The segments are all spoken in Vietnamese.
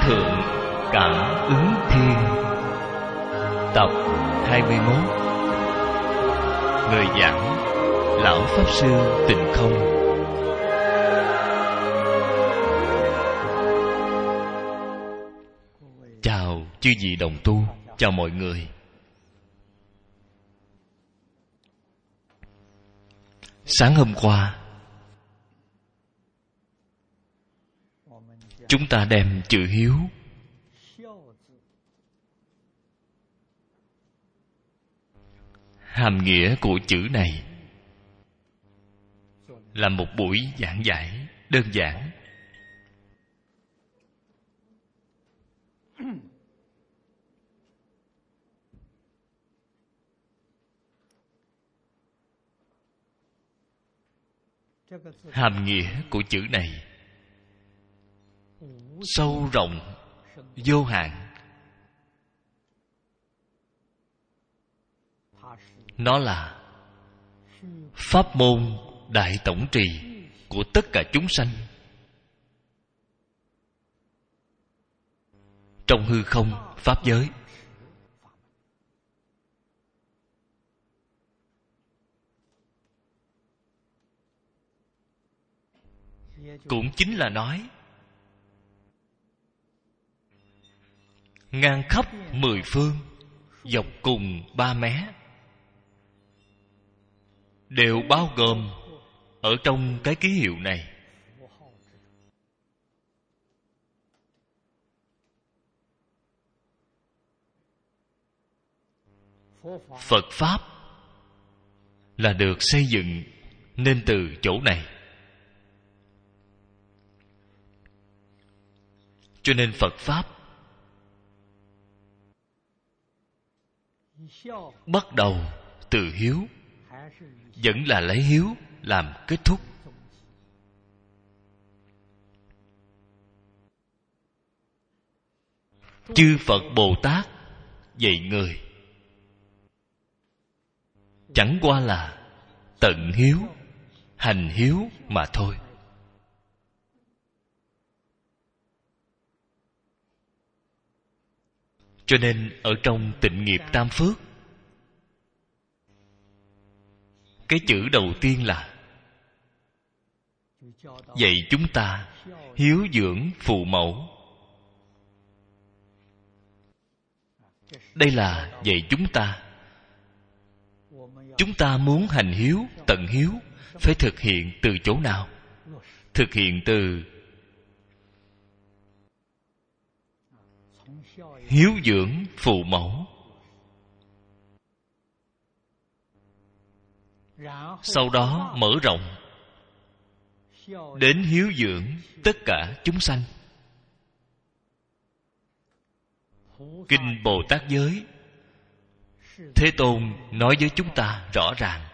Thượng Cảm Ứng Thiên. Tập 21. Người giảng Lão Pháp Sư Tịnh Không. Chào chư vị đồng tu, chào mọi người. Sáng hôm qua, chúng ta đem chữ hiếu hàm nghĩa của chữ này là một buổi giảng giải đơn giản. Hàm nghĩa của chữ này sâu rộng vô hạn. Nó là pháp môn đại tổng trì của tất cả chúng sanh trong hư không pháp giới. Cũng chính là nói ngang khắp mười phương, dọc cùng ba mé, đều bao gồm ở trong cái ký hiệu này. Phật Pháp là được xây dựng nên từ chỗ này. Cho nên Phật Pháp bắt đầu từ hiếu, vẫn là lấy hiếu làm kết thúc. Chư Phật Bồ Tát dạy người chẳng qua là tận hiếu, hành hiếu mà thôi. Cho nên ở trong Tịnh Nghiệp Tam Phước, cái chữ đầu tiên là dạy chúng ta hiếu dưỡng phụ mẫu. Đây là dạy chúng ta muốn hành hiếu, tận hiếu, phải thực hiện từ chỗ nào? Thực hiện từ hiếu dưỡng phụ mẫu. Sau đó mở rộng đến hiếu dưỡng tất cả chúng sanh. Kinh Bồ Tát Giới, Thế Tôn nói với chúng ta rõ ràng: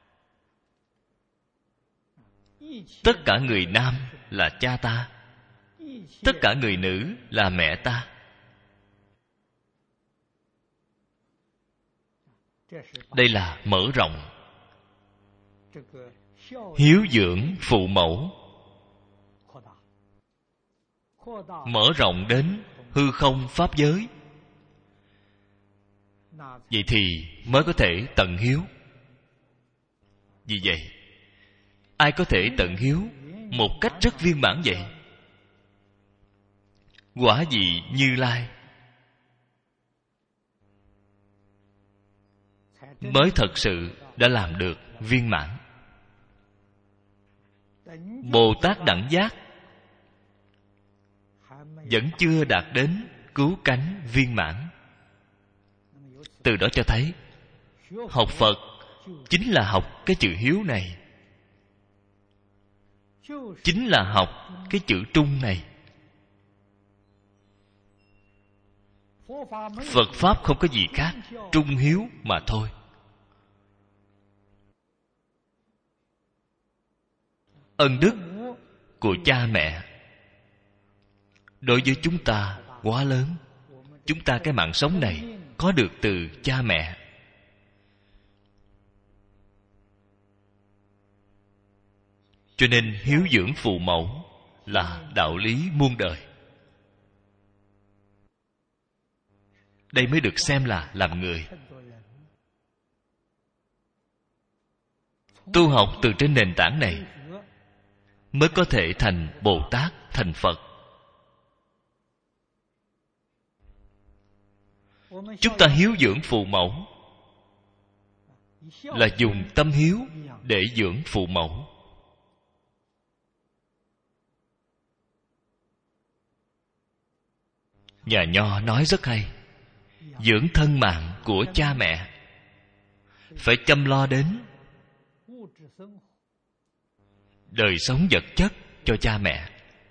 tất cả người nam là cha ta, tất cả người nữ là mẹ ta. Đây là mở rộng hiếu dưỡng phụ mẫu, mở rộng đến hư không pháp giới. Vậy thì mới có thể tận hiếu. Vì vậy, ai có thể tận hiếu một cách rất viên mãn vậy? Quả vị Như Lai mới thật sự đã làm được viên mãn. Bồ Tát Đẳng Giác vẫn chưa đạt đến cứu cánh viên mãn. Từ đó cho thấy học Phật chính là học cái chữ hiếu này, chính là học cái chữ trung này. Phật Pháp không có gì khác, trung hiếu mà thôi. Ân đức của cha mẹ đối với chúng ta quá lớn. Chúng ta cái mạng sống này có được từ cha mẹ. Cho nên hiếu dưỡng phụ mẫu là đạo lý muôn đời. đây mới được xem là làm người. Tu học từ trên nền tảng này mới có thể thành Bồ Tát, thành Phật. Chúng ta hiếu dưỡng phụ mẫu là dùng tâm hiếu để dưỡng phụ mẫu. Nhà Nho nói rất hay: dưỡng thân mạng của cha mẹ, phải chăm lo đến đời sống vật chất cho cha mẹ.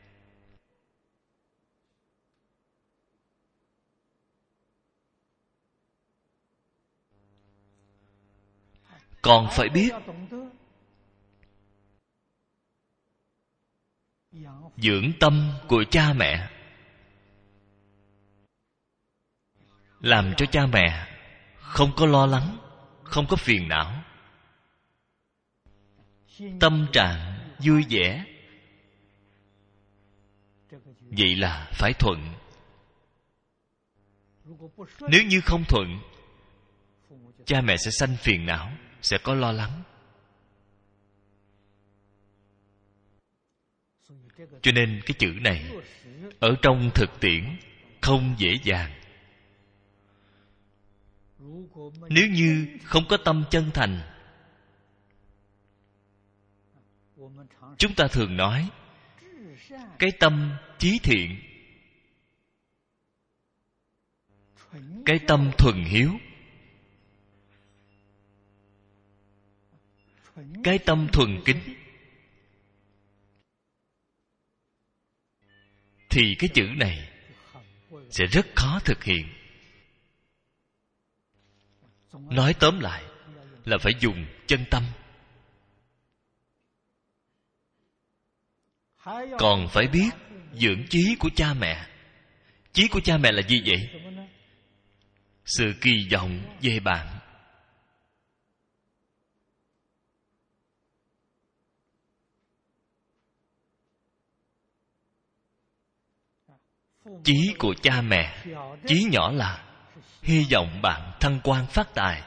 Còn phải biết dưỡng tâm của cha mẹ, làm cho cha mẹ không có lo lắng, không có phiền não, tâm trạng vui vẻ. Vậy là phải thuận. Nếu như không thuận, cha mẹ sẽ sanh phiền não, sẽ có lo lắng. Cho nên cái chữ này ở trong thực tiễn không dễ dàng. Nếu như không có tâm chân thành, chúng ta thường nói cái tâm chí thiện, cái tâm thuần hiếu, cái tâm thuần kính, thì cái chữ này sẽ rất khó thực hiện. Nói tóm lại là phải dùng chân tâm. Còn phải biết dưỡng chí của cha mẹ. Chí của cha mẹ là gì vậy? Sự kỳ vọng về bạn. Chí của cha mẹ, chí nhỏ là hy vọng bạn thăng quan phát tài.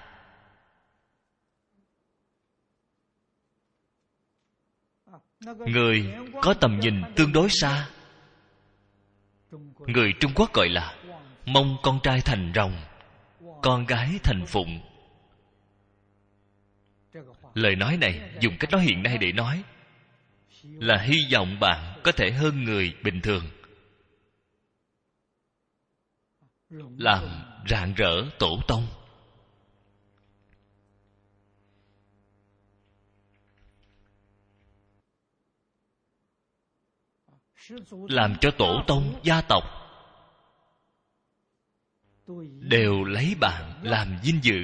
Người có tầm nhìn tương đối xa, người Trung Quốc gọi là mong con trai thành rồng, con gái thành phụng. Lời nói này dùng cách nói hiện nay để nói là hy vọng bạn có thể hơn người bình thường, làm rạng rỡ tổ tông. Làm cho tổ tông gia tộc đều lấy bạn làm vinh dự.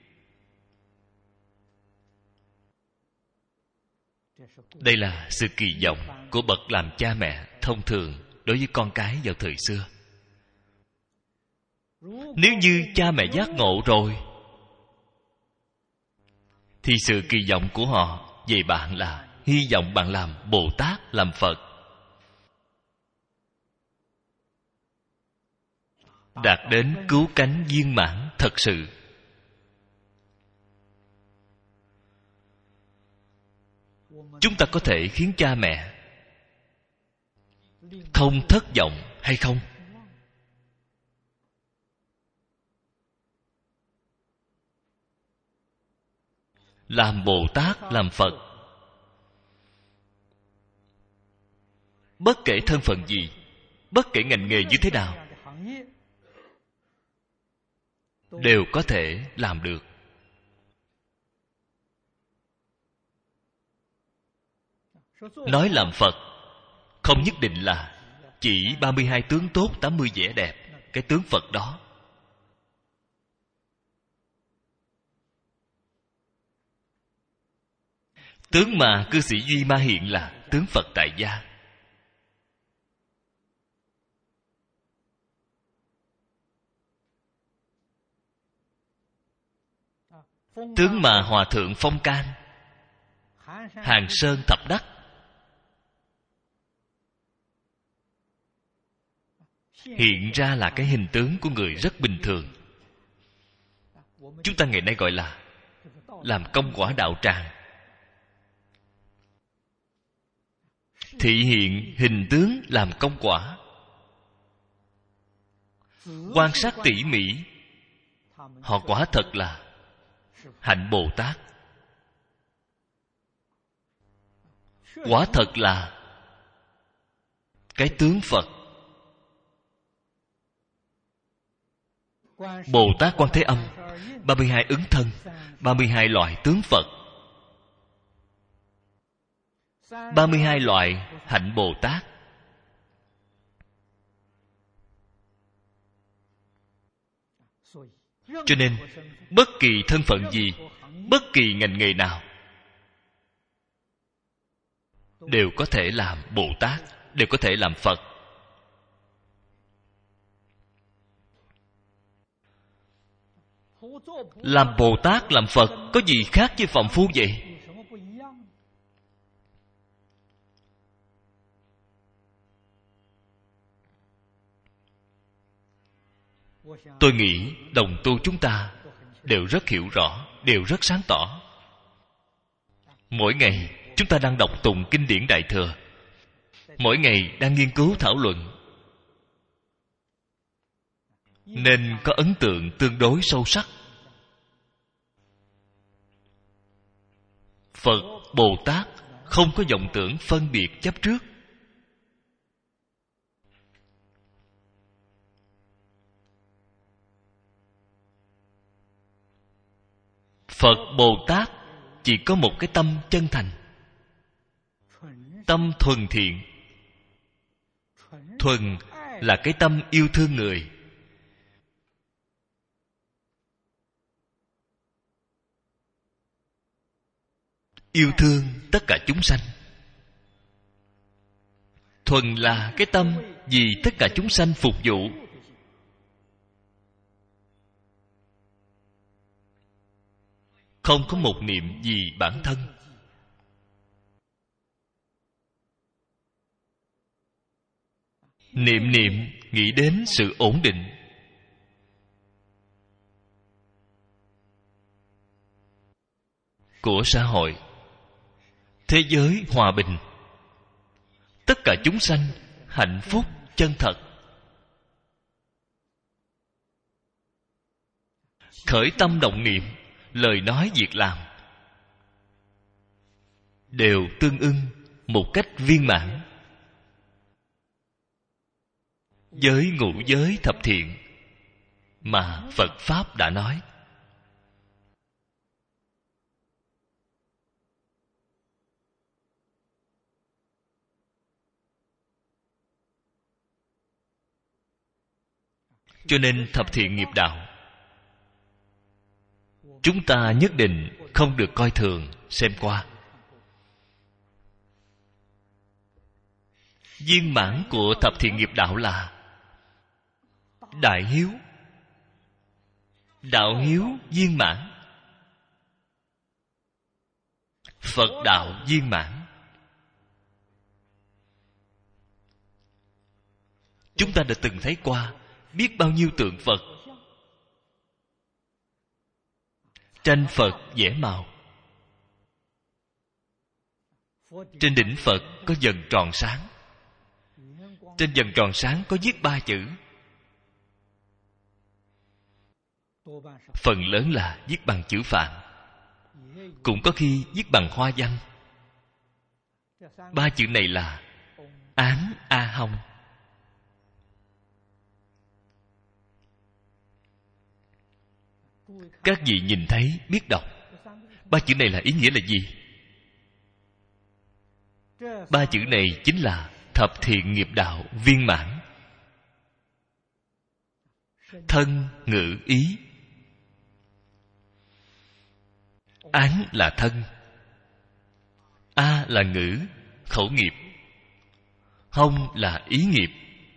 Đây là sự kỳ vọng của bậc làm cha mẹ thông thường đối với con cái vào thời xưa. Nếu như cha mẹ giác ngộ rồi, thì sự kỳ vọng của họ về bạn là hy vọng bạn làm Bồ Tát, làm Phật, đạt đến cứu cánh viên mãn thật sự. Chúng ta có thể khiến cha mẹ không thất vọng hay không? Làm Bồ Tát, làm Phật, bất kể thân phận gì, bất kể ngành nghề như thế nào, đều có thể làm được. Nói làm Phật không nhất định là chỉ 32 tướng tốt, 80 vẻ đẹp, cái tướng Phật đó. Tướng mà cư sĩ Duy Ma hiện là tướng Phật tại gia. Tướng mà Hòa Thượng Phong Can, Hàng Sơn Thập Đắc hiện ra là cái hình tướng của người rất bình thường. Chúng ta ngày nay gọi là làm công quả đạo tràng. Thị hiện hình tướng làm công quả. Quan sát tỉ mỉ, họ quả thật là hạnh Bồ Tát. Quả thật là cái tướng Phật. Bồ Tát Quan Thế Âm 32 ứng thân, 32 loại tướng Phật, 32 loại hạnh Bồ Tát. Cho nên bất kỳ thân phận gì, bất kỳ ngành nghề nào đều có thể làm Bồ Tát, đều có thể làm Phật. Làm Bồ Tát, làm Phật có gì khác với phàm phu vậy? Tôi nghĩ đồng tu chúng ta đều rất hiểu rõ, đều rất sáng tỏ. Mỗi ngày chúng ta đang đọc tụng kinh điển Đại Thừa, mỗi ngày đang nghiên cứu thảo luận, nên có ấn tượng tương đối sâu sắc. Phật, Bồ Tát không có vọng tưởng phân biệt chấp trước. Phật, Bồ Tát chỉ có một cái tâm chân thành, tâm thuần thiện. Thuần là cái tâm yêu thương người. Yêu thương tất cả chúng sanh. Thuần là cái tâm vì tất cả chúng sanh phục vụ. Không có một niệm vì bản thân. Niệm niệm nghĩ đến sự ổn định. Của xã hội, thế giới hòa bình, tất cả chúng sanh hạnh phúc chân thật. Khởi tâm động niệm, lời nói việc làm đều tương ưng một cách viên mãn. Giới ngũ giới thập thiện mà Phật Pháp đã nói. Cho nên thập thiện nghiệp đạo chúng ta nhất định không được coi thường, xem qua. Viên mãn của thập thiện nghiệp đạo là đại hiếu. Đạo hiếu viên mãn, Phật đạo viên mãn. Chúng ta đã từng thấy qua biết bao nhiêu tượng Phật. Tranh Phật vẽ màu. Trên đỉnh Phật có vầng tròn sáng. Trên vầng tròn sáng có viết 3 chữ. Phần lớn là viết bằng chữ Phạn, cũng có khi viết bằng hoa văn. 3 chữ này là Án A Hồng. Các vị nhìn thấy biết đọc. 3 chữ này là ý nghĩa là gì? 3 chữ này chính là thập thiện nghiệp đạo viên mãn. Thân ngữ ý. Án là thân, A là ngữ, khẩu nghiệp, Hông là ý nghiệp.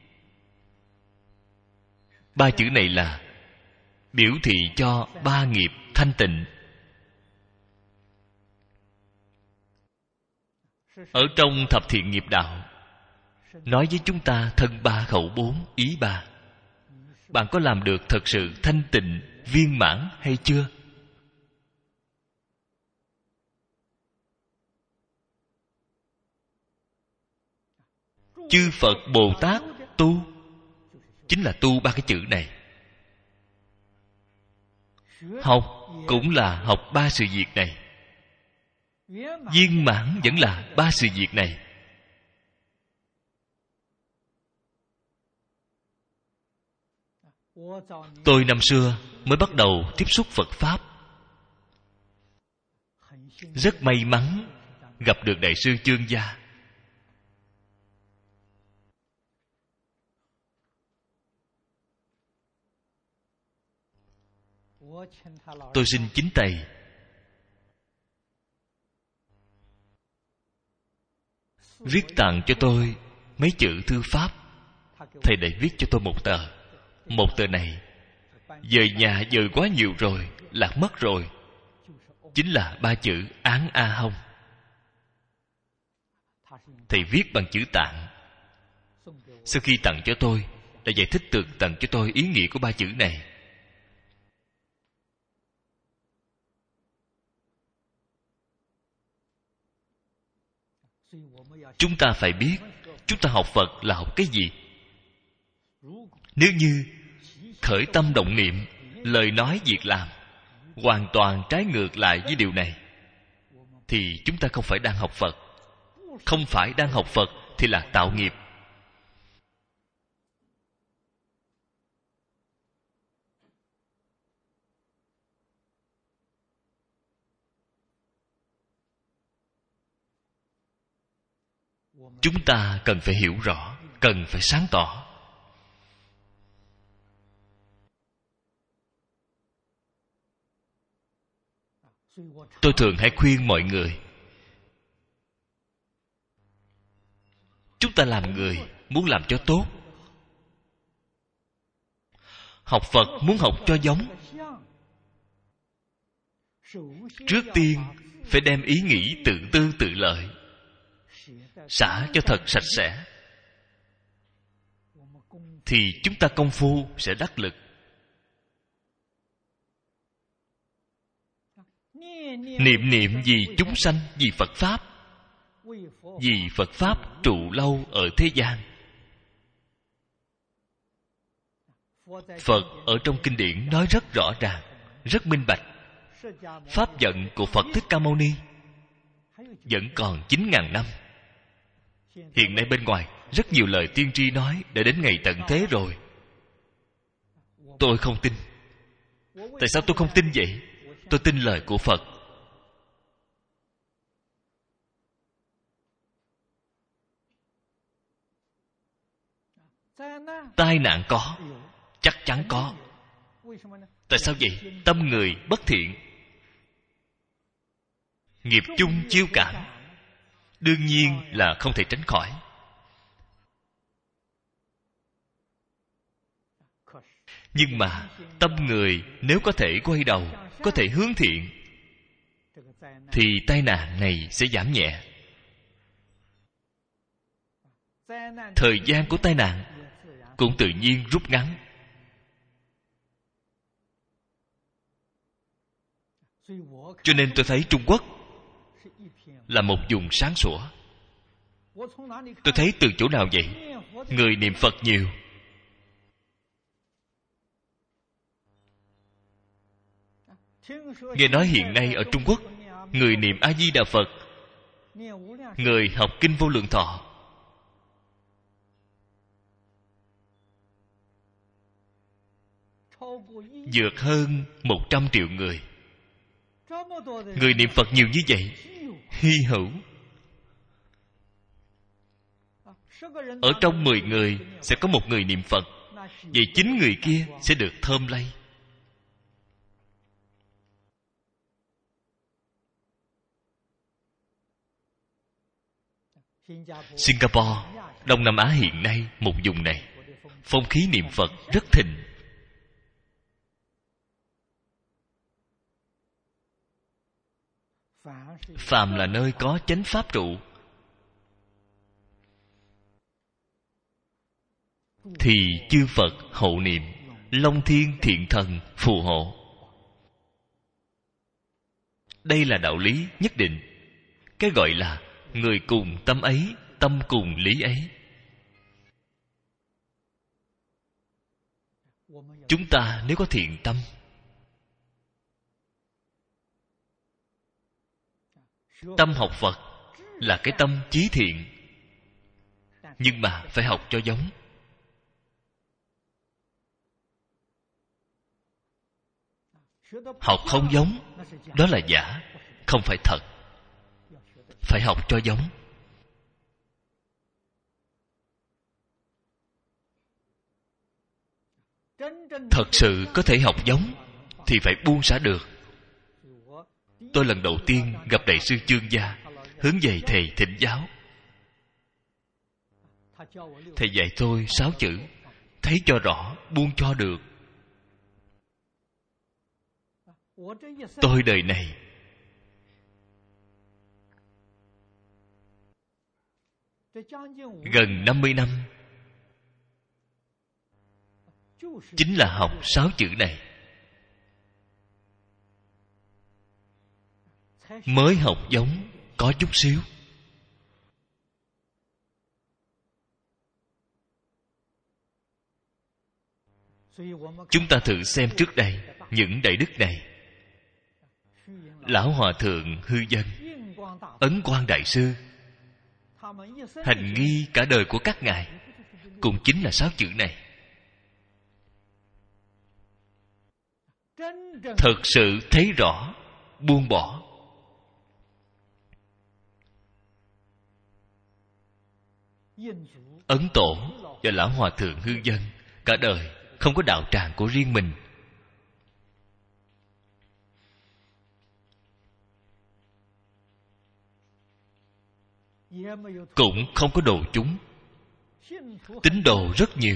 3 chữ này là biểu thị cho 3 nghiệp thanh tịnh. Ở trong thập thiện nghiệp đạo, nói với chúng ta thân ba khẩu bốn ý ba. Bạn có làm được thật sự thanh tịnh viên mãn hay chưa? Chư Phật Bồ Tát tu chính là tu ba cái chữ này. Học cũng là học ba sự việc này. Viên mãn vẫn là ba sự việc này. Tôi năm xưa mới bắt đầu tiếp xúc Phật Pháp, rất may mắn gặp được Đại sư Chương Gia. Tôi xin chính tay viết tặng cho tôi mấy chữ thư pháp. Thầy để viết cho tôi một tờ. Một tờ này về nhà dời quá nhiều rồi, lạc mất rồi. Chính là ba chữ Án A Hông. Thầy viết bằng chữ Tạng. Sau khi tặng cho tôi, đã giải thích tường tận cho tôi ý nghĩa của ba chữ này. Chúng ta phải biết chúng ta học Phật là học cái gì. Nếu như khởi tâm động niệm, lời nói việc làm hoàn toàn trái ngược lại với điều này, thì chúng ta không phải đang học Phật. Không phải đang học Phật thì là tạo nghiệp. Chúng ta cần phải hiểu rõ, cần phải sáng tỏ. Tôi thường hay khuyên mọi người, chúng ta làm người muốn làm cho tốt, học Phật muốn học cho giống, trước tiên phải đem ý nghĩ tự tư tự lợi xả cho thật sạch sẽ, thì chúng ta công phu sẽ đắc lực. Niệm niệm vì chúng sanh, vì Phật Pháp, vì Phật Pháp trụ lâu ở thế gian. Phật ở trong kinh điển nói rất rõ ràng, rất minh bạch. Pháp vận của Phật Thích Ca Mâu Ni vẫn còn 9.000 năm. Hiện nay bên ngoài rất nhiều lời tiên tri nói đã đến ngày tận thế rồi. Tôi không tin. Tại sao tôi không tin vậy? Tôi tin lời của Phật. Tai nạn có, chắc chắn có. Tại sao vậy? Tâm người bất thiện, nghiệp chung chiêu cảm, đương nhiên là không thể tránh khỏi. Nhưng mà tâm người nếu có thể quay đầu, có thể hướng thiện, thì tai nạn này sẽ giảm nhẹ. Thời gian của tai nạn cũng tự nhiên rút ngắn. Cho nên tôi thấy Trung Quốc là một vùng sáng sủa. Tôi thấy từ chỗ nào vậy? Người niệm Phật nhiều. Nghe nói hiện nay ở Trung Quốc, người niệm A Di Đà Phật, người học kinh Vô Lượng Thọ, vượt hơn 100 triệu người. Người niệm Phật nhiều như vậy, hy hữu. Ở trong 10 người sẽ có một người niệm Phật, vậy 9 người kia sẽ được thơm lây. Singapore, Đông Nam Á hiện nay, một vùng này, phong khí niệm Phật rất thịnh. Phàm là nơi có chánh pháp trụ, thì chư Phật hộ niệm, Long Thiên Thiện Thần phù hộ. Đây là đạo lý nhất định. Cái gọi là người cùng tâm ấy, tâm cùng lý ấy. Chúng ta nếu có thiện tâm, tâm học Phật là cái tâm chí thiện, nhưng mà phải học cho giống. Học không giống, đó là giả, không phải thật. Phải học cho giống. Thật sự có thể học giống thì phải buông xả được. Tôi lần đầu tiên gặp Đại sư Chương Gia, hướng về thầy thỉnh giáo. Thầy dạy tôi 6 chữ: thấy cho rõ, buông cho được. Tôi đời này gần 50 năm chính là học 6 chữ này. Mới học giống có chút xíu. Chúng ta thử xem trước đây những đại đức này. Lão Hòa Thượng Hư Dân, Ấn Quang Đại Sư, hành nghi cả đời của các ngài cũng chính là 6 chữ này. Thật sự thấy rõ, buông bỏ. Ấn Tổ và Lão Hòa Thượng Hư Dân cả đời không có đạo tràng của riêng mình. Cũng không có đồ chúng. Tín đồ rất nhiều.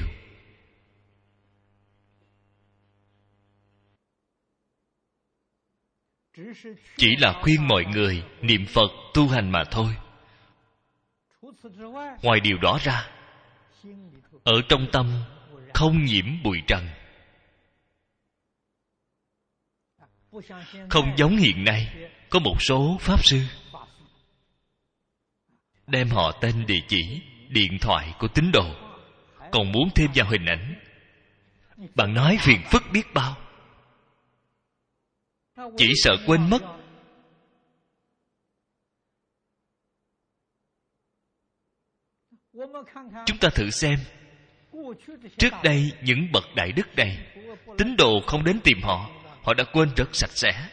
Chỉ là khuyên mọi người niệm Phật tu hành mà thôi. Ngoài điều đó ra, ở trong tâm không nhiễm bụi trần. Không giống hiện nay có một số pháp sư đem họ tên, địa chỉ, điện thoại của tín đồ, còn muốn thêm vào hình ảnh. Bạn nói phiền phức biết bao. Chỉ sợ quên mất. Chúng ta thử xem, trước đây những bậc đại đức này, tín đồ không đến tìm họ, họ đã quên rất sạch sẽ.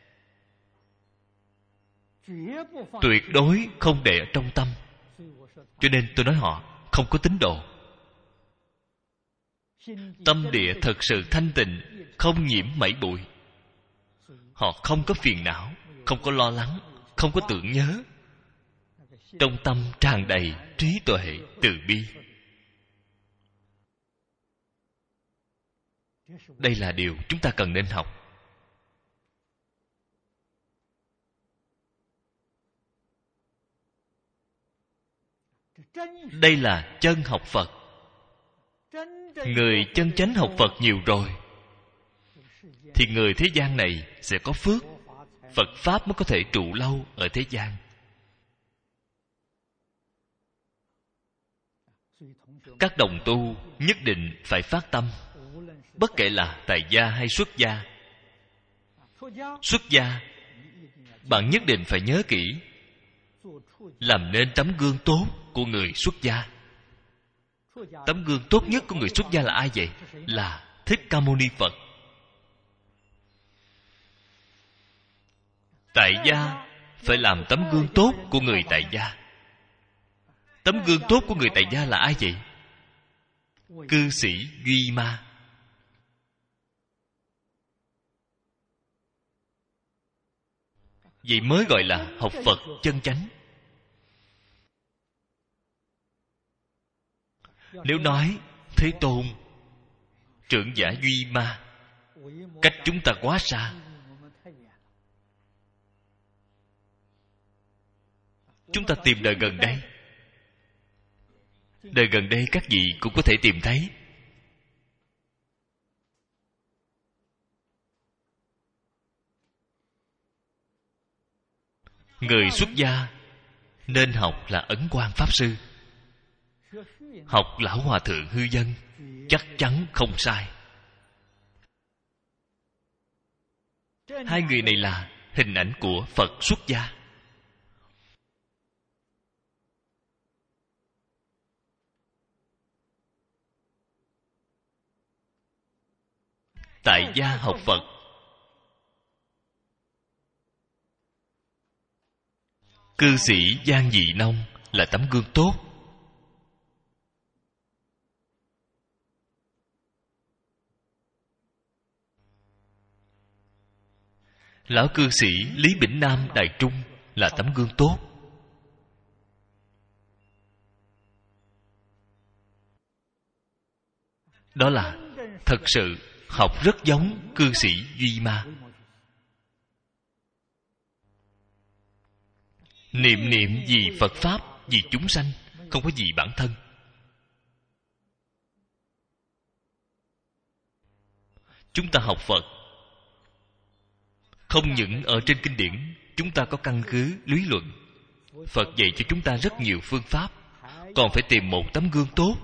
Tuyệt đối không để ở trong tâm. Cho nên tôi nói họ không có tín đồ. Tâm địa thật sự thanh tịnh, không nhiễm mảy bụi. Họ không có phiền não, không có lo lắng, không có tưởng nhớ. Trong tâm tràn đầy trí tuệ, từ bi. Đây là điều chúng ta cần nên học. Đây là chân học Phật. Người chân chánh học Phật nhiều rồi thì người thế gian này sẽ có phước. Phật Pháp mới có thể trụ lâu ở thế gian. Các đồng tu nhất định phải phát tâm, bất kể là tại gia hay xuất gia. Xuất gia, bạn nhất định phải nhớ kỹ, làm nên tấm gương tốt của người xuất gia. Tấm gương tốt nhất của người xuất gia là ai vậy? Là Thích Ca Mâu Ni Phật. Tại gia phải làm tấm gương tốt của người tại gia. Tấm gương tốt của người tại gia là ai vậy? Cư sĩ Duy Ma. Vậy mới gọi là học Phật chân chánh. Nếu nói Thế Tôn, trưởng giả Duy Ma cách chúng ta quá xa, chúng ta tìm đời gần đây. đời gần đây các vị cũng có thể tìm thấy. Người xuất gia nên học là Ấn Quang Pháp Sư, học Lão Hòa Thượng Hư Dân chắc chắn không sai. Hai người này là hình ảnh của Phật xuất gia. Tại gia học Phật, cư sĩ Giang Dị Nông là tấm gương tốt. Lão cư sĩ Lý Bỉnh Nam Đài Trung là tấm gương tốt. Đó là thật sự học rất giống cư sĩ Duy Ma. Niệm niệm vì Phật Pháp, vì chúng sanh, không có gì bản thân. Chúng ta học Phật, không những ở trên kinh điển chúng ta có căn cứ lý luận, Phật dạy cho chúng ta rất nhiều phương pháp, còn phải tìm một tấm gương tốt.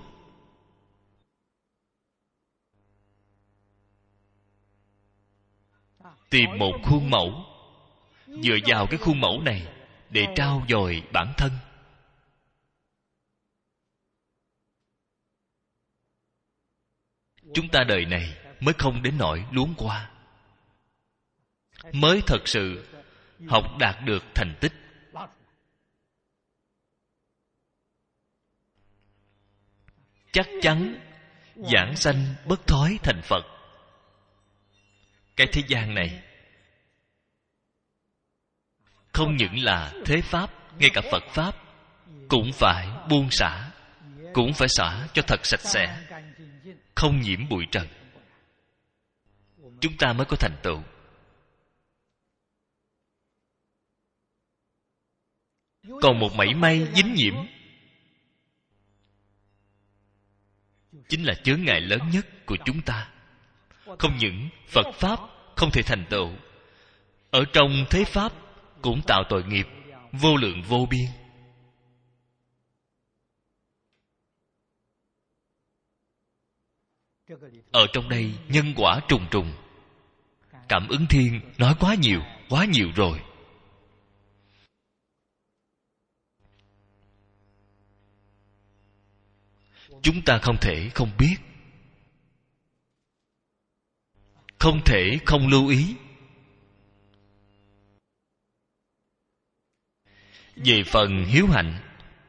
Tìm một khuôn mẫu, dựa vào cái khuôn mẫu này để trau dồi bản thân. Chúng ta đời này mới không đến nỗi luống qua, mới thật sự học đạt được thành tích. Chắc chắn giảng sanh bất thói thành Phật. Cái thế gian này không những là thế pháp, ngay cả Phật pháp cũng phải buông xả, cũng phải xả cho thật sạch sẽ, không nhiễm bụi trần, chúng ta mới có thành tựu. Còn một mảy may dính nhiễm chính là chướng ngại lớn nhất của chúng ta. Không những Phật pháp không thể thành tựu, ở trong thế pháp cũng tạo tội nghiệp vô lượng vô biên. Ở trong đây nhân quả trùng trùng. Cảm ứng thiên nói quá nhiều rồi. Chúng ta không thể không biết, không thể không lưu ý. Về phần hiếu hạnh,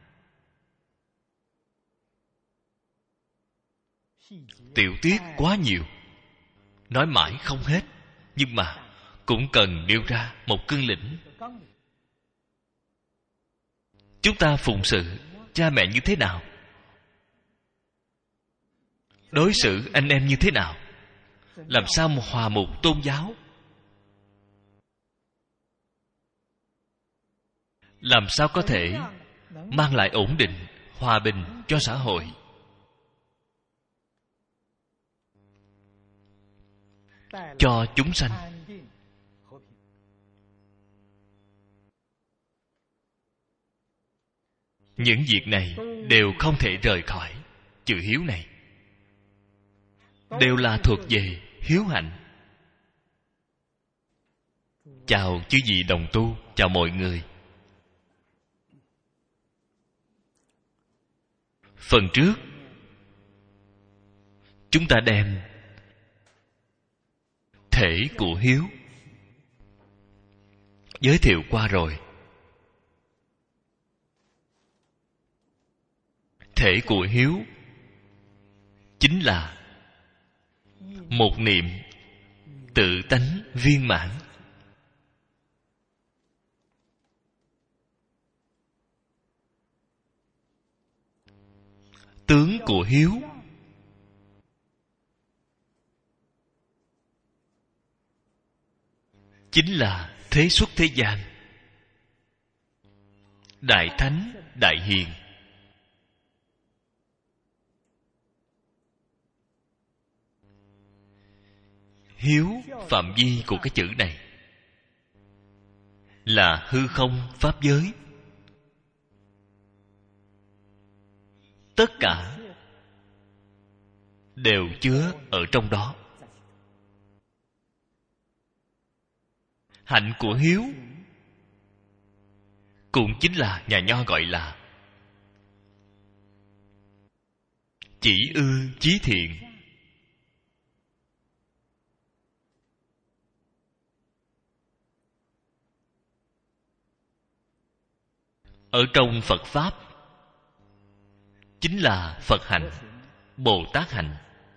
tiểu tiết quá nhiều, nói mãi không hết, nhưng mà cũng cần nêu ra một cương lĩnh. Chúng ta phụng sự cha mẹ như thế nào, đối xử anh em như thế nào, làm sao một hòa mục tôn giáo, làm sao có thể mang lại ổn định, hòa bình cho xã hội. Cho chúng sanh. Những việc này đều không thể rời khỏi chữ hiếu này, đều là thuộc về hiếu hạnh. Chào chư vị đồng tu, chào mọi người. Phần trước chúng ta đem thể của hiếu giới thiệu qua rồi. Thể của hiếu chính là một niệm tự tánh viên mãn. Tướng của hiếu chính là thế xuất thế gian, đại thánh đại hiền. Hiếu phạm vi của cái chữ này là hư không pháp giới. Tất cả đều chứa ở trong đó. Hạnh của hiếu cũng chính là nhà nho gọi là chỉ ư chí thiện. Ở trong Phật Pháp chính là Phật hạnh, Bồ Tát hạnh.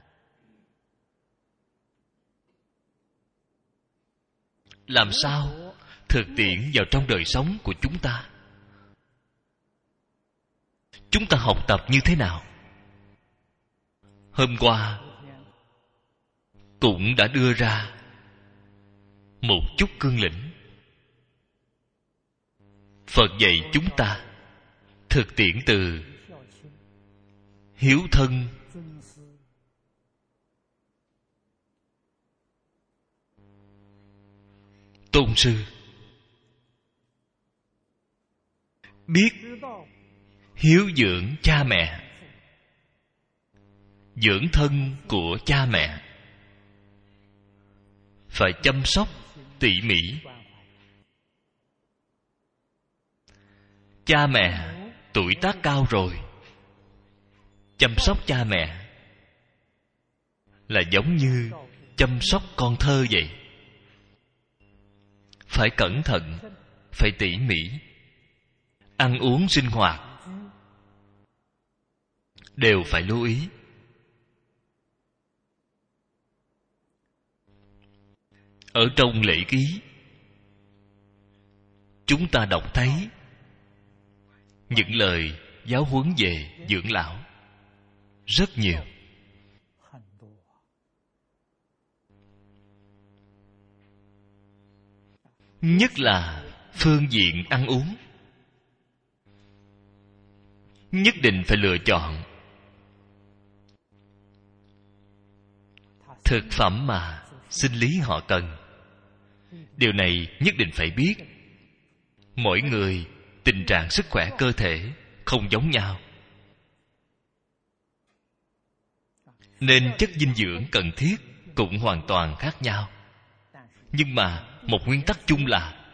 Làm sao thực tiễn vào trong đời sống của chúng ta? Chúng ta học tập như thế nào? Hôm qua cũng đã đưa ra một chút cương lĩnh. Phật dạy chúng ta thực tiễn từ hiếu thân, tôn sư, biết hiếu dưỡng cha mẹ, dưỡng thân của cha mẹ phải chăm sóc tỉ mỉ. Cha mẹ tuổi tác cao rồi, chăm sóc cha mẹ là giống như chăm sóc con thơ vậy. Phải cẩn thận, phải tỉ mỉ. Ăn uống sinh hoạt đều phải lưu ý. Ở trong lễ ký, chúng ta đọc thấy những lời giáo huấn về dưỡng lão rất nhiều. Nhất là phương diện ăn uống, nhất định phải lựa chọn thực phẩm mà sinh lý họ cần. Điều này nhất định phải biết. Mỗi người tình trạng sức khỏe cơ thể không giống nhau, nên chất dinh dưỡng cần thiết cũng hoàn toàn khác nhau. Nhưng mà một nguyên tắc chung là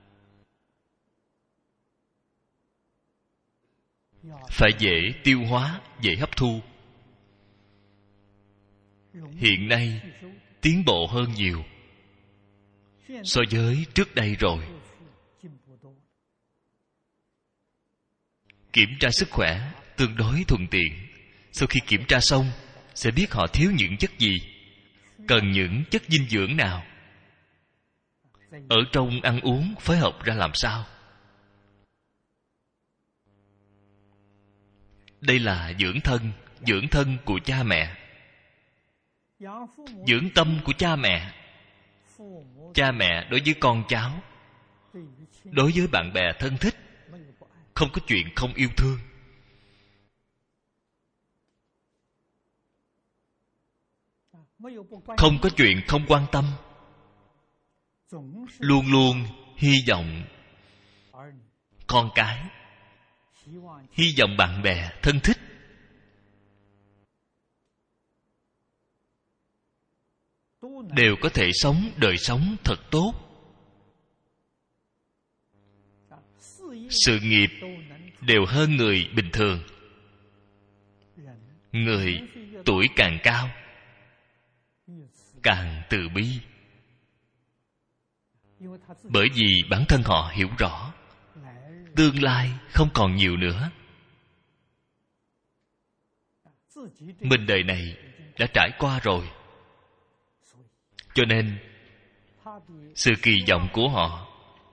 phải dễ tiêu hóa, dễ hấp thu. Hiện nay tiến bộ hơn nhiều so với trước đây rồi. Kiểm tra sức khỏe tương đối thuận tiện. Sau khi kiểm tra xong sẽ biết họ thiếu những chất gì, cần những chất dinh dưỡng nào, ở trong ăn uống phối hợp ra làm sao. Đây là dưỡng thân của cha mẹ, dưỡng tâm của cha mẹ. Cha mẹ đối với con cháu, đối với bạn bè thân thích, không có chuyện không yêu thương. Không có chuyện không quan tâm. Luôn luôn hy vọng con cái, hy vọng bạn bè thân thích đều có thể sống đời sống thật tốt. Sự nghiệp đều hơn người bình thường. Người tuổi càng cao càng từ bi, bởi vì bản thân họ hiểu rõ tương lai không còn nhiều nữa. Mình đời này đã trải qua rồi, cho nên sự kỳ vọng của họ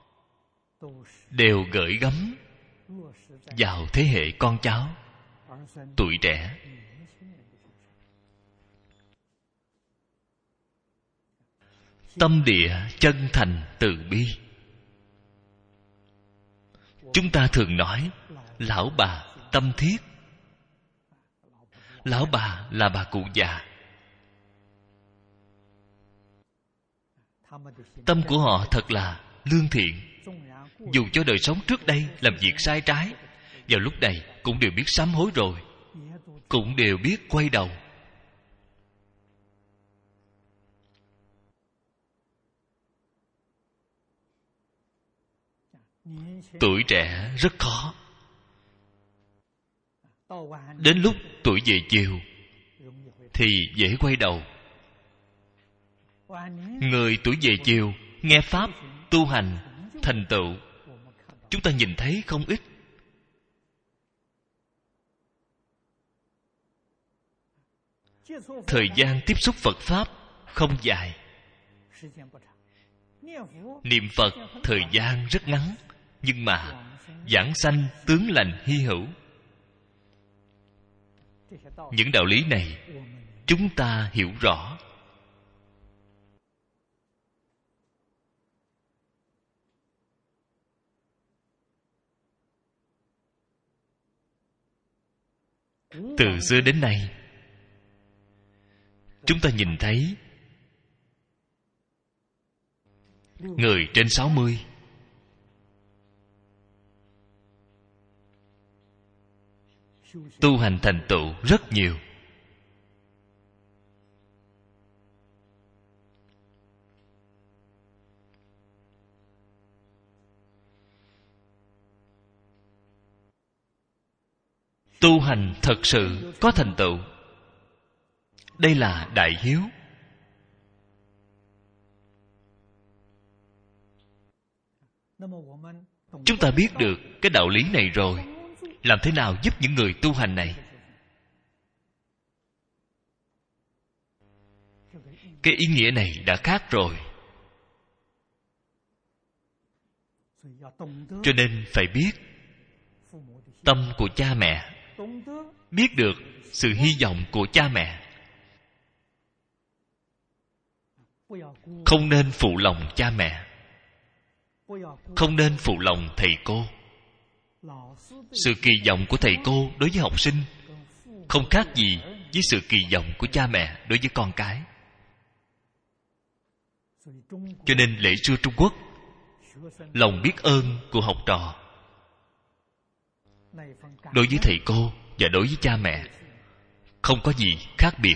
đều gửi gắm vào thế hệ con cháu tuổi trẻ. Tâm địa chân thành từ bi. Chúng ta thường nói lão bà tâm thiết. Lão bà là bà cụ già. Tâm của họ thật là lương thiện. Dù cho đời sống trước đây làm việc sai trái, vào lúc này cũng đều biết sám hối rồi, cũng đều biết quay đầu. Tuổi trẻ rất khó. Đến lúc tuổi về chiều thì dễ quay đầu. Người tuổi về chiều nghe pháp, tu hành, thành tựu, chúng ta nhìn thấy không ít. Thời gian tiếp xúc Phật Pháp không dài. Niệm Phật thời gian rất ngắn, nhưng mà giảng sanh tướng lành hy hữu. Những đạo lý này chúng ta hiểu rõ. Từ xưa đến nay, chúng ta nhìn thấy người trên 60 tu hành thành tựu rất nhiều. Tu hành thật sự có thành tựu. Đây là đại hiếu. Chúng ta biết được cái đạo lý này rồi, làm thế nào giúp những người tu hành này? Cái ý nghĩa này đã khác rồi. Cho nên phải biết tâm của cha mẹ, biết được sự hy vọng của cha mẹ. Không nên phụ lòng cha mẹ, không nên phụ lòng thầy cô. Sự kỳ vọng của thầy cô đối với học sinh không khác gì với sự kỳ vọng của cha mẹ đối với con cái. Cho nên lễ xưa Trung Quốc, lòng biết ơn của học trò đối với thầy cô và đối với cha mẹ không có gì khác biệt.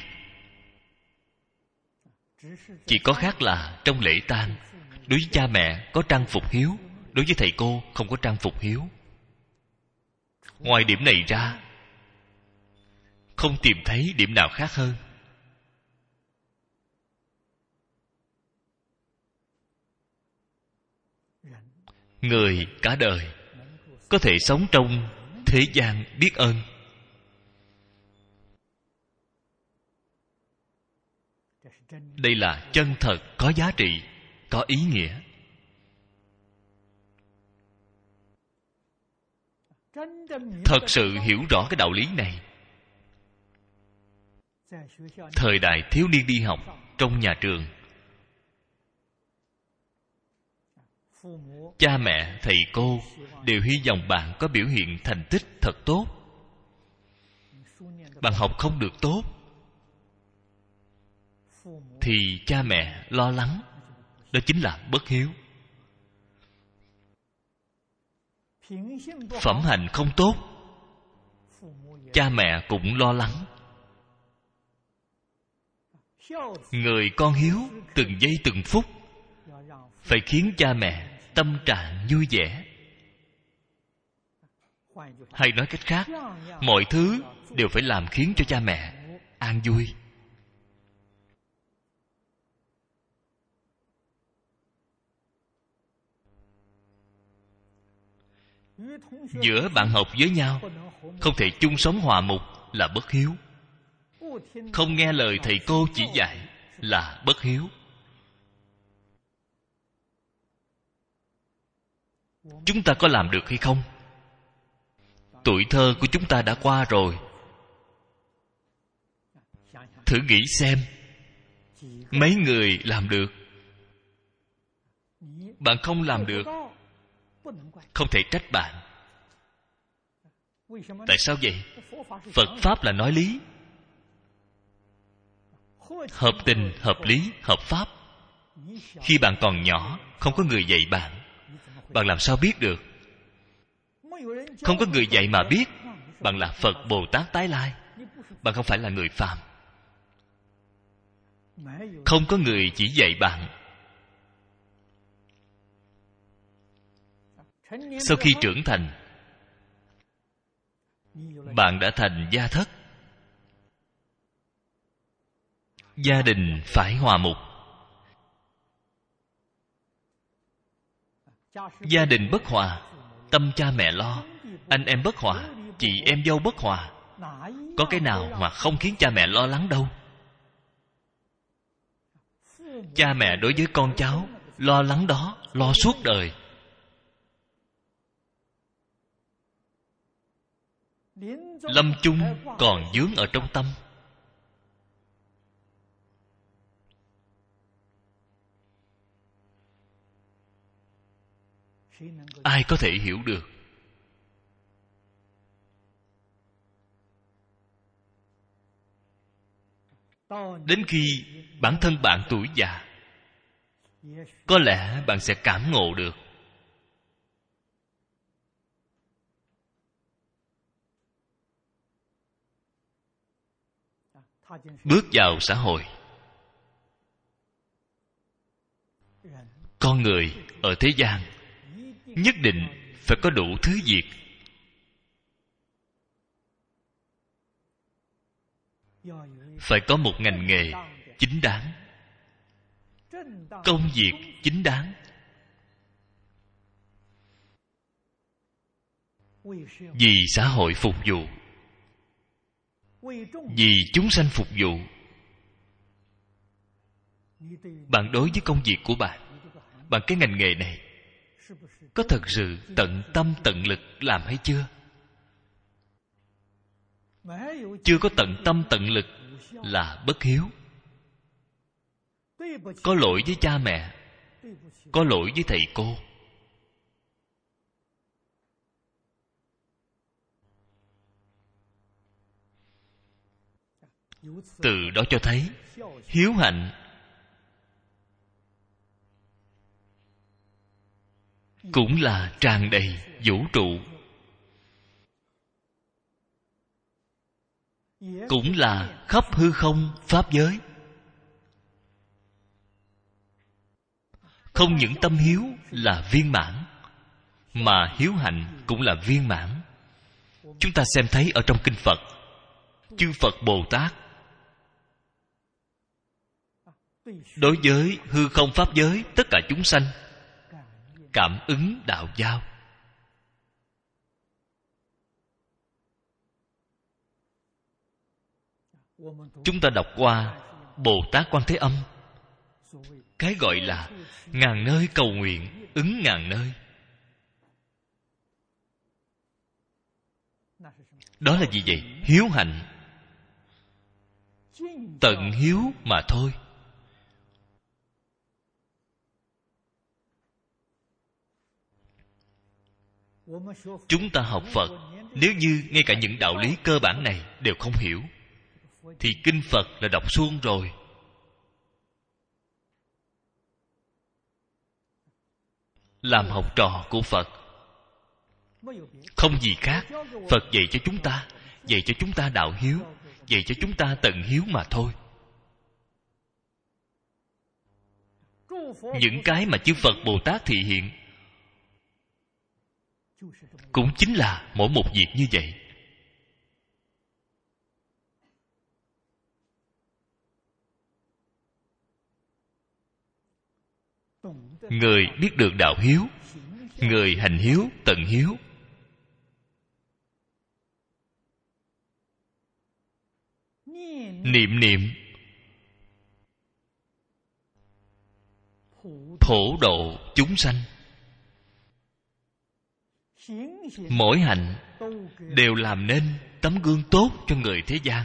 Chỉ có khác là trong lễ tang, đối với cha mẹ có trang phục hiếu, đối với thầy cô không có trang phục hiếu. Ngoài điểm này ra, không tìm thấy điểm nào khác hơn. Người cả đời có thể sống trong thế gian biết ơn, đây là chân thật, có giá trị, có ý nghĩa. Thật sự hiểu rõ cái đạo lý này, thời đại thiếu niên đi học trong nhà trường, cha mẹ, thầy cô đều hy vọng bạn có biểu hiện thành tích thật tốt. Bạn học không được tốt thì cha mẹ lo lắng, đó chính là bất hiếu. Phẩm hạnh không tốt, cha mẹ cũng lo lắng. Người con hiếu từng giây từng phút phải khiến cha mẹ tâm trạng vui vẻ. Hay nói cách khác, mọi thứ đều phải làm khiến cho cha mẹ an vui. Giữa bạn học với nhau không thể chung sống hòa mục là bất hiếu. Không nghe lời thầy cô chỉ dạy là bất hiếu. Chúng ta có làm được hay không? Tuổi thơ của chúng ta đã qua rồi. Thử nghĩ xem, mấy người làm được? Bạn không làm được, không thể trách bạn. Tại sao vậy? Phật Pháp là nói lý, hợp tình, hợp lý, hợp pháp. Khi bạn còn nhỏ, không có người dạy bạn, bạn làm sao biết được? Không có người dạy mà biết, bạn là Phật Bồ Tát tái lai, bạn không phải là người phàm. Không có người chỉ dạy bạn. Sau khi trưởng thành, bạn đã thành gia thất. Gia đình phải hòa mục. Gia đình bất hòa, tâm cha mẹ lo. Anh em bất hòa, chị em dâu bất hòa. Có cái nào mà không khiến cha mẹ lo lắng đâu. Cha mẹ đối với con cháu lo lắng đó, lo suốt đời. Lâm chung còn vướng ở trong tâm. Ai có thể hiểu được? Đến khi bản thân bạn tuổi già, có lẽ bạn sẽ cảm ngộ được. Bước vào xã hội, con người ở thế gian nhất định phải có đủ thứ việc. Phải có một ngành nghề chính đáng, công việc chính đáng. Vì xã hội phục vụ, vì chúng sanh phục vụ. Bạn đối với công việc của bạn, bằng cái ngành nghề này, có thật sự tận tâm tận lực làm hay chưa? Chưa có tận tâm tận lực là bất hiếu. Có lỗi với cha mẹ, có lỗi với thầy cô. Từ đó cho thấy hiếu hạnh cũng là tràn đầy vũ trụ, cũng là khắp hư không pháp giới. Không những tâm hiếu là viên mãn, mà hiếu hạnh cũng là viên mãn. Chúng ta xem thấy ở trong kinh Phật, chư Phật Bồ Tát đối với hư không pháp giới tất cả chúng sanh cảm ứng đạo giao. Chúng ta đọc qua Bồ Tát Quan Thế Âm, cái gọi là ngàn nơi cầu nguyện ứng ngàn nơi. Đó là gì vậy? Hiếu hạnh, tận hiếu mà thôi. Chúng ta học Phật, nếu như ngay cả những đạo lý cơ bản này đều không hiểu, thì kinh Phật là đọc suông rồi. Làm học trò của Phật không gì khác. Phật dạy cho chúng ta, dạy cho chúng ta đạo hiếu, dạy cho chúng ta tận hiếu mà thôi. Những cái mà chư Phật Bồ Tát thị hiện cũng chính là mỗi một việc như vậy. Người biết được đạo hiếu, người hành hiếu tận hiếu, niệm niệm phổ độ chúng sanh. Mỗi hạnh đều làm nên tấm gương tốt cho người thế gian.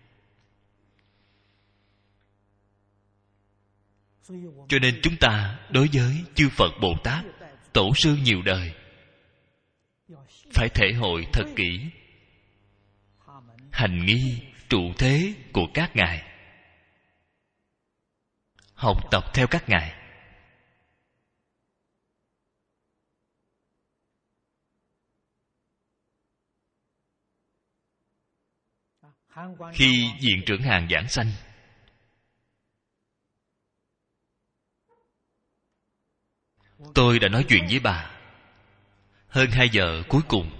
Cho nên chúng ta đối với chư Phật Bồ Tát, tổ sư nhiều đời, phải thể hội thật kỹ hành nghi trụ thế của các ngài, học tập theo các ngài. Khi viện trưởng Hàn giảng sanh, tôi đã nói chuyện với bà hơn 2 giờ cuối cùng.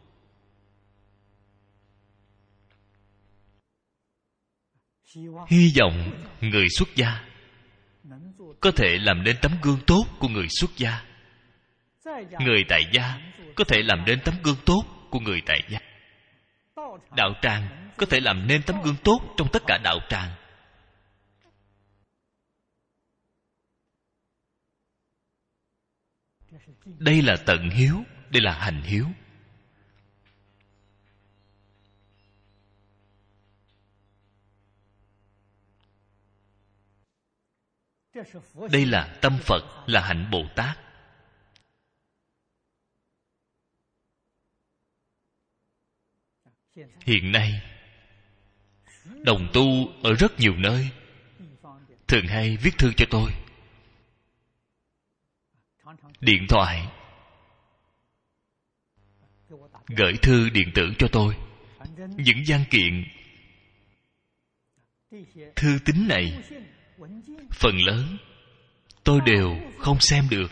Hy vọng người xuất gia có thể làm nên tấm gương tốt của người xuất gia, người tại gia có thể làm nên tấm gương tốt của người tại gia, đạo tràng có thể làm nên tấm gương tốt trong tất cả đạo tràng. Đây là tận hiếu, đây là hành hiếu. Đây là tâm Phật, là hạnh Bồ Tát. Hiện nay đồng tu ở rất nhiều nơi thường hay viết thư cho tôi, điện thoại, gửi thư điện tử cho tôi. Những văn kiện, thư tín này phần lớn tôi đều không xem được.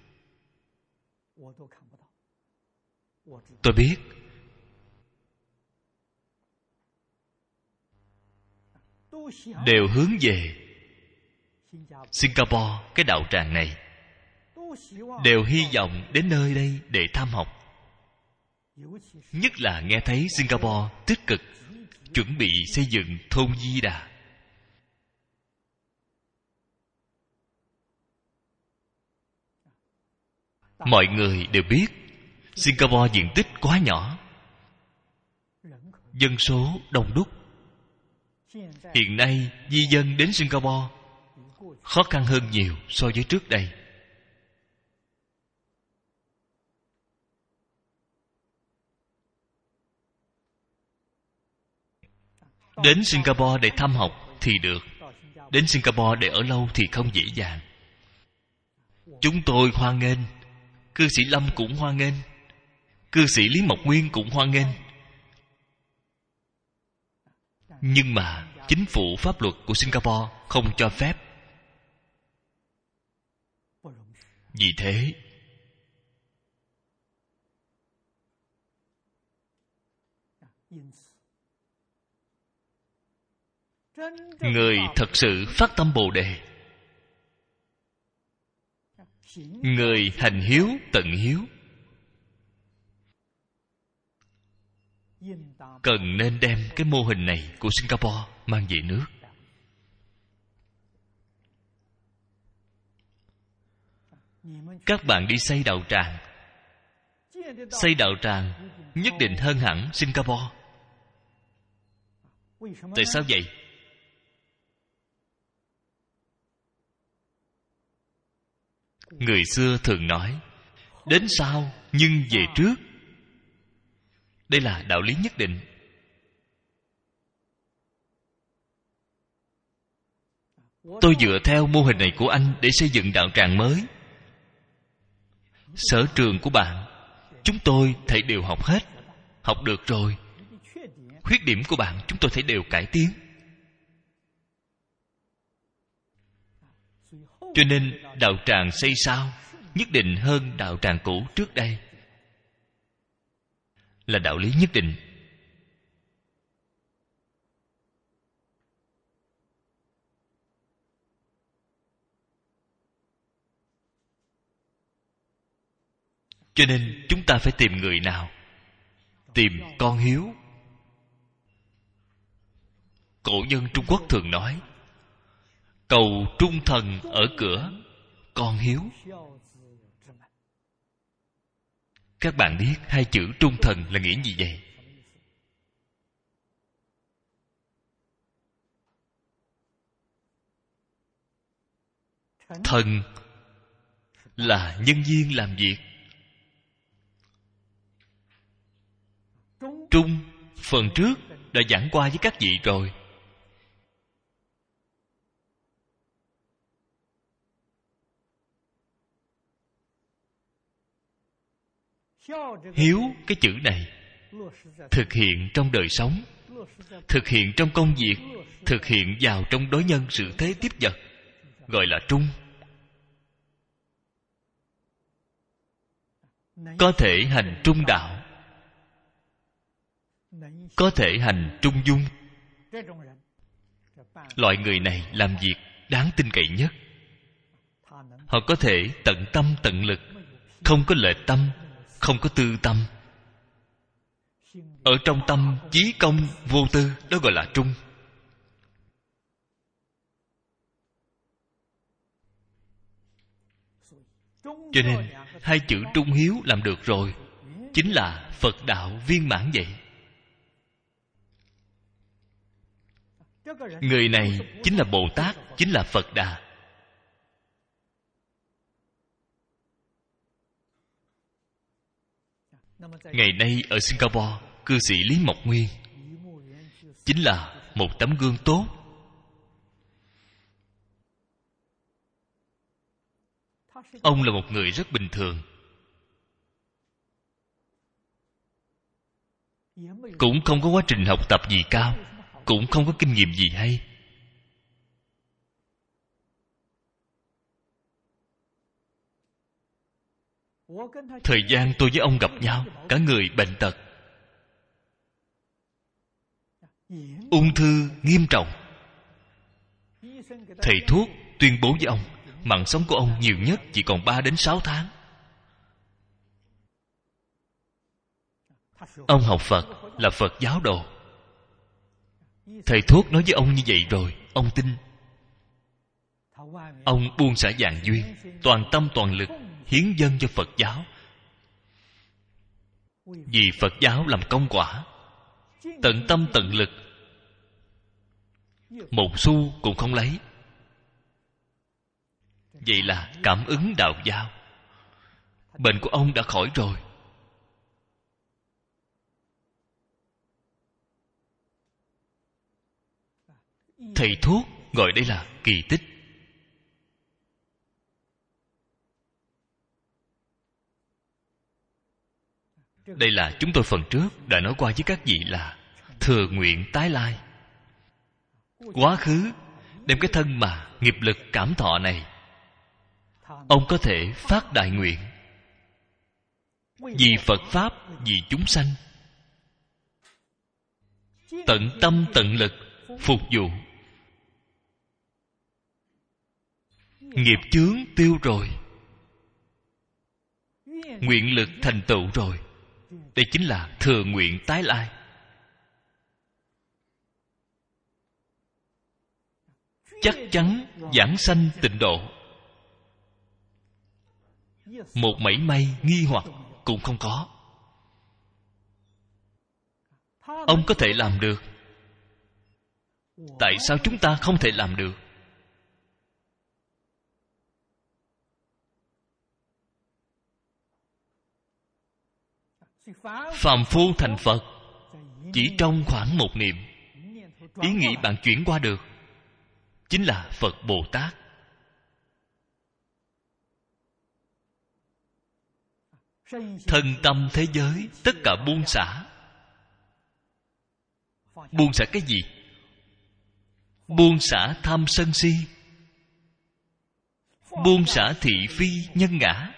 Tôi biết đều hướng về Singapore, cái đạo tràng này, đều hy vọng đến nơi đây để tham học. Nhất là nghe thấy Singapore tích cực chuẩn bị xây dựng thôn Di Đà. Mọi người đều biết Singapore diện tích quá nhỏ, dân số đông đúc. Hiện nay di dân đến Singapore khó khăn hơn nhiều so với trước đây. Đến Singapore để thăm học thì được, đến Singapore để ở lâu thì không dễ dàng. Chúng tôi hoan nghênh, cư sĩ Lâm cũng hoan nghênh, cư sĩ Lý Mộc Nguyên cũng hoan nghênh. Nhưng mà chính phủ pháp luật của Singapore không cho phép. Vì thế người thật sự phát tâm Bồ Đề, người hành hiếu tận hiếu, cần nên đem cái mô hình này của Singapore mang về nước. Các bạn đi xây đạo tràng, xây đạo tràng nhất định hơn hẳn Singapore. Tại sao vậy? Người xưa thường nói đến sau nhưng về trước. Đây là đạo lý nhất định. Tôi dựa theo mô hình này của anh để xây dựng đạo tràng mới. Sở trường của bạn chúng tôi thấy đều học hết, học được rồi. Khuyết điểm của bạn chúng tôi thấy đều cải tiến. Cho nên đạo tràng xây sao nhất định hơn đạo tràng cũ trước đây, là đạo lý nhất định. Cho nên chúng ta phải tìm người nào? Tìm con hiếu. Cổ nhân Trung Quốc thường nói cầu trung thần ở cửa con hiếu. Các bạn biết hai chữ trung thần là nghĩa gì vậy? Thần là nhân viên làm việc. Trung, phần trước đã giảng qua với các vị rồi. Hiếu, cái chữ này thực hiện trong đời sống, thực hiện trong công việc, thực hiện vào trong đối nhân sự thế tiếp vật, gọi là trung. Có thể hành trung đạo, có thể hành trung dung. Loại người này làm việc đáng tin cậy nhất. Họ có thể tận tâm tận lực, không có lệch tâm, không có tư tâm. Ở trong tâm chí công vô tư, đó gọi là trung. Cho nên hai chữ trung hiếu làm được rồi, chính là Phật đạo viên mãn vậy. Người này chính là Bồ Tát, chính là Phật Đà. Ngày nay ở Singapore, cư sĩ Lý Mộc Nguyên chính là một tấm gương tốt. Ông là một người rất bình thường, cũng không có quá trình học tập gì cao, cũng không có kinh nghiệm gì hay. Thời gian tôi với ông gặp nhau, cả người bệnh tật, ung thư nghiêm trọng. Thầy thuốc tuyên bố với ông, mạng sống của ông nhiều nhất chỉ còn 3 đến 6 tháng. Ông học Phật, là Phật giáo đồ. Thầy thuốc nói với ông như vậy rồi, ông tin. Ông buông xả vạn duyên, toàn tâm toàn lực hiến dâng cho Phật giáo, vì Phật giáo làm công quả, tận tâm tận lực, một xu cũng không lấy. Vậy là cảm ứng đạo giáo. Bệnh của ông đã khỏi rồi. Thầy thuốc gọi đây là kỳ tích. Đây là chúng tôi phần trước đã nói qua với các vị là thừa nguyện tái lai. Quá khứ đem cái thân mà nghiệp lực cảm thọ này, ông có thể phát đại nguyện vì Phật Pháp, vì chúng sanh, tận tâm tận lực phục vụ. Nghiệp chướng tiêu rồi, nguyện lực thành tựu rồi. Đây chính là thừa nguyện tái lai. Chắc chắn vãng sanh tịnh độ, một mảy may nghi hoặc cũng không có. Ông có thể làm được, tại sao chúng ta không thể làm được? Phàm phu thành Phật chỉ trong khoảng một niệm. Ý nghĩ bạn chuyển qua được, chính là Phật Bồ Tát. Thân tâm thế giới tất cả buông xả. Buông xả cái gì? Buông xả tham sân si, buông xả thị phi nhân ngã,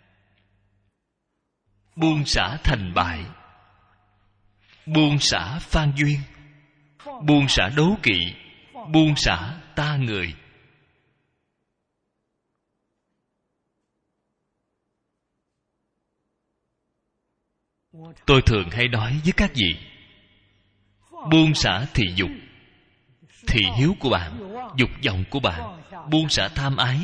buông xả thành bại, buông xả phan duyên, buông xả đố kỵ, buông xả ta người. Tôi thường hay nói với các vị, buông xả thị dục, thị hiếu của bạn, dục vọng của bạn, buông xả tham ái,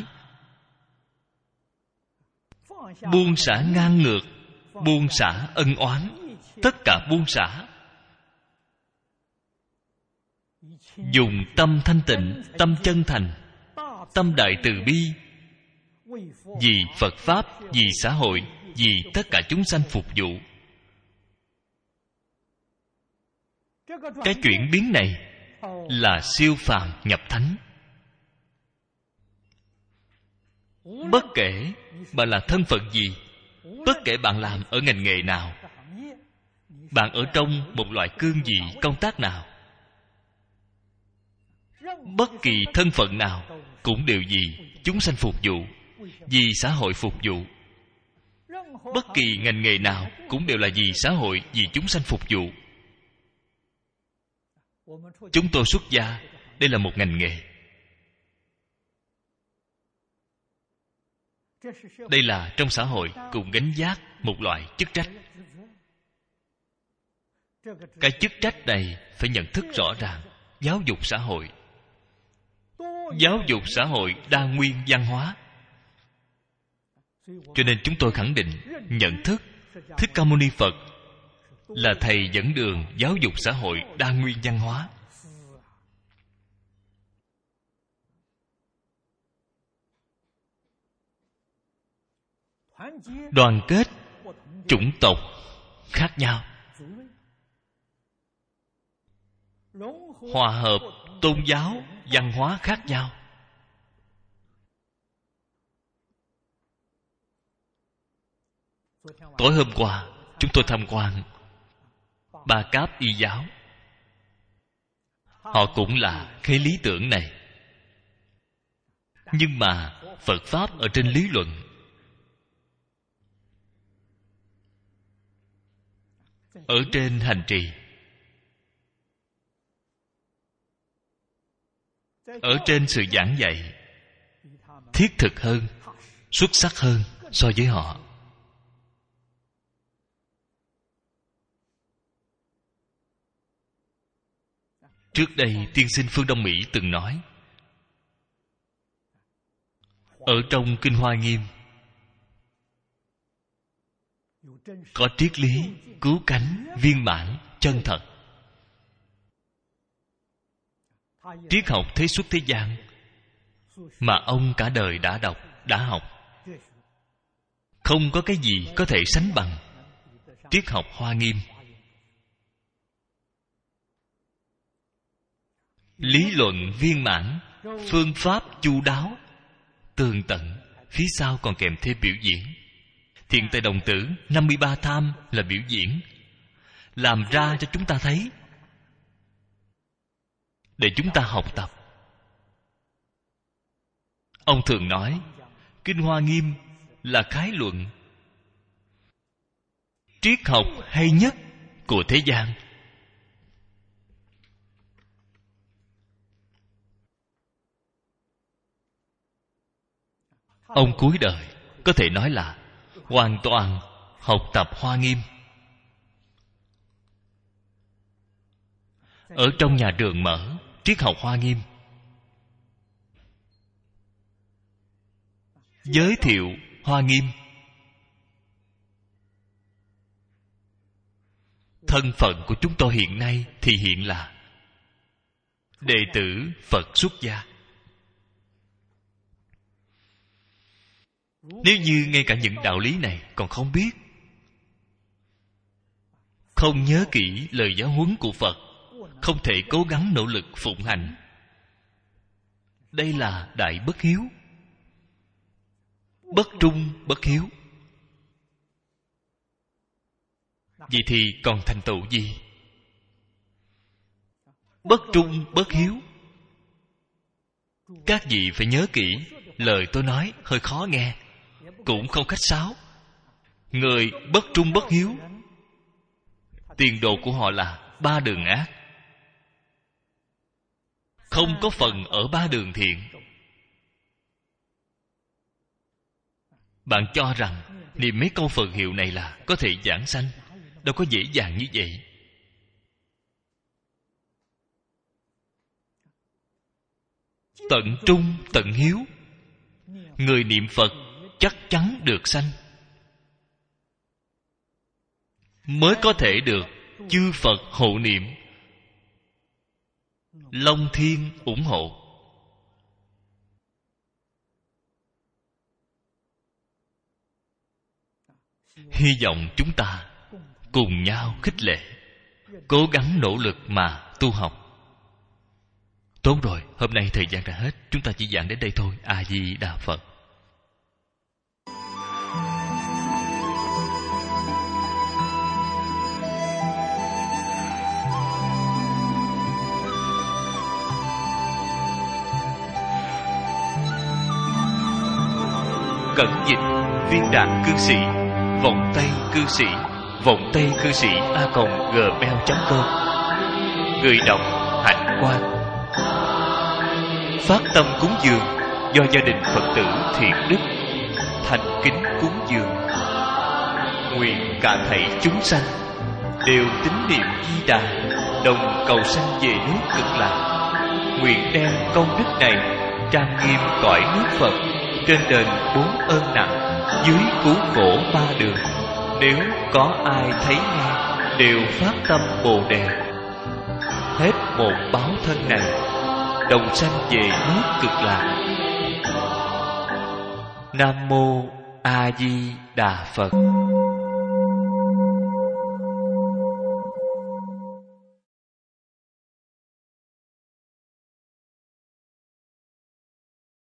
buông xả ngang ngược, buông xả ân oán, tất cả buông xả. Dùng tâm thanh tịnh, tâm chân thành, tâm đại từ bi, vì Phật Pháp, vì xã hội, vì tất cả chúng sanh phục vụ. Cái chuyển biến này là siêu phàm nhập thánh. Bất kể bạn là thân phận gì, bất kể bạn làm ở ngành nghề nào, bạn ở trong một loại cương vị công tác nào, Bất kỳ thân phận nào cũng đều vì chúng sanh phục vụ, vì xã hội phục vụ. Bất kỳ ngành nghề nào cũng đều là vì xã hội, vì chúng sanh phục vụ. Chúng tôi xuất gia, đây là một ngành nghề. Đây là trong xã hội cùng gánh vác một loại chức trách. Cái chức trách này phải nhận thức rõ ràng. Giáo dục xã hội, giáo dục xã hội đa nguyên văn hóa. Cho nên chúng tôi khẳng định nhận thức Thích Ca Mâu Ni Phật là thầy dẫn đường giáo dục xã hội đa nguyên văn hóa. Đoàn kết chủng tộc khác nhau, hòa hợp tôn giáo văn hóa khác nhau. Tối hôm qua chúng tôi tham quan Ba Cáp Y giáo. Họ cũng là cái lý tưởng này, nhưng mà Phật Pháp ở trên lý luận. Ở trên hành trì, ở trên sự giảng dạy thiết thực hơn, xuất sắc hơn so với họ. Trước đây tiên sinh Phương Đông Mỹ từng nói, ở trong Kinh Hoa Nghiêm có triết lý cứu cánh viên mãn chân thật. Triết học thế xuất thế gian mà ông cả đời đã đọc, đã học, không có cái gì có thể sánh bằng triết học Hoa Nghiêm. Lý luận viên mãn, phương pháp chu đáo, tường tận, phía sau còn kèm thêm biểu diễn. Thiện Tài Đồng Tử 53 tham là biểu diễn, làm ra cho chúng ta thấy, để chúng ta học tập. Ông thường nói Kinh Hoa Nghiêm là khái luận triết học hay nhất của thế gian. Ông cuối đời có thể nói là hoàn toàn học tập Hoa Nghiêm. Ở trong nhà trường mở triết học Hoa Nghiêm, giới thiệu Hoa Nghiêm. Thân phận của chúng tôi hiện nay thì hiện là đệ tử Phật xuất gia. Nếu như ngay cả những đạo lý này còn không biết, không nhớ kỹ lời giáo huấn của Phật, không thể cố gắng nỗ lực phụng hành, đây là đại bất hiếu, bất trung bất hiếu. Vậy thì còn thành tựu gì? Bất trung bất hiếu. Các vị phải nhớ kỹ, lời tôi nói hơi khó nghe, cũng không khách sáo. Người bất trung bất hiếu, tiền đồ của họ là ba đường ác, không có phần ở ba đường thiện. Bạn cho rằng niệm mấy câu Phật hiệu này là có thể giảng sanh, đâu có dễ dàng như vậy. Tận trung tận hiếu, người niệm Phật chắc chắn được sanh, mới có thể được chư Phật hộ niệm, Long Thiên ủng hộ. Hy vọng chúng ta cùng nhau khích lệ, cố gắng nỗ lực mà tu học. Tốt rồi, hôm nay thời gian đã hết, chúng ta chỉ giảng đến đây thôi. A Di Đà Phật. Cẩn Dịch, Viên Đạn Cư Sĩ, Vọng Tây Cư Sĩ, Vọng Tây Cư Sĩ @gmail.com. Người đọc Hạnh Quang. Phát tâm cúng dường do gia đình Phật tử Thiện Đức thành kính cúng dường. Nguyện cả thảy chúng sanh đều tín niệm Di Đà, đồng cầu sanh về nước Cực Lạc. Nguyện đem công đức này trang nghiêm cõi nước Phật, trên đền 4 ơn nặng, dưới cứu khổ 3 đường. Nếu có ai thấy nghe, đều phát tâm Bồ Đề. Hết một báo thân này, đồng sanh về nước Cực Lạc. Nam Mô A Di Đà Phật.